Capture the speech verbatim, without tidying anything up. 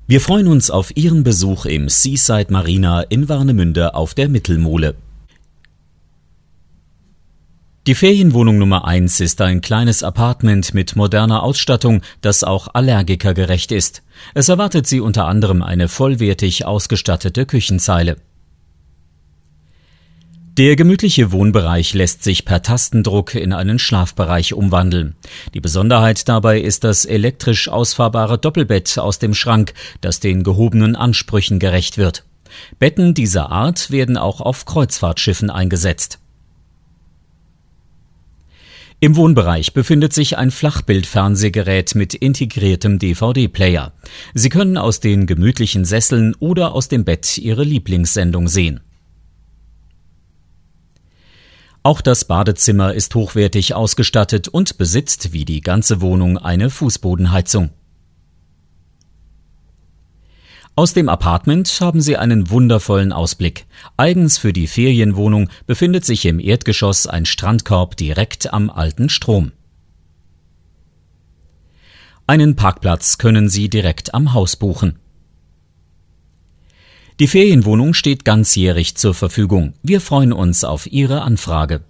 Wir freuen uns auf Ihren Besuch im Seaside Marina in Warnemünde auf der Mittelmole. Die Ferienwohnung Nummer eins ist ein kleines Apartment mit moderner Ausstattung, das auch allergikergerecht ist. Es erwartet Sie unter anderem eine vollwertig ausgestattete Küchenzeile. Der gemütliche Wohnbereich lässt sich per Tastendruck in einen Schlafbereich umwandeln. Die Besonderheit dabei ist das elektrisch ausfahrbare Doppelbett aus dem Schrank, das den gehobenen Ansprüchen gerecht wird. Betten dieser Art werden auch auf Kreuzfahrtschiffen eingesetzt. Im Wohnbereich befindet sich ein Flachbildfernsehgerät mit integriertem D V D-Player. Sie können aus den gemütlichen Sesseln oder aus dem Bett Ihre Lieblingssendung sehen. Auch das Badezimmer ist hochwertig ausgestattet und besitzt wie die ganze Wohnung eine Fußbodenheizung. Aus dem Apartment haben Sie einen wundervollen Ausblick. Eigens für die Ferienwohnung befindet sich im Erdgeschoss ein Strandkorb direkt am alten Strom. Einen Parkplatz können Sie direkt am Haus buchen. Die Ferienwohnung steht ganzjährig zur Verfügung. Wir freuen uns auf Ihre Anfrage.